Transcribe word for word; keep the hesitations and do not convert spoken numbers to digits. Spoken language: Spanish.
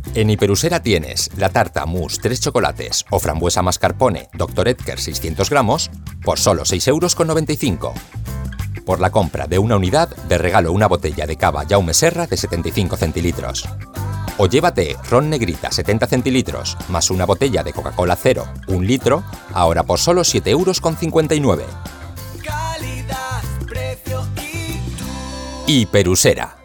En Hiperusera tienes la tarta mousse tres chocolates o frambuesa mascarpone doctor Edgar seiscientos gramos por solo seis euros con noventa y cinco. Por la compra de una unidad, de regalo una botella de cava Jaume Serra de setenta y cinco centilitros. O llévate ron negrita setenta centilitros más una botella de Coca-Cola cero, un litro, ahora por solo siete euros con cincuenta y nueve. Calidad, precio y tú. Hiperusera.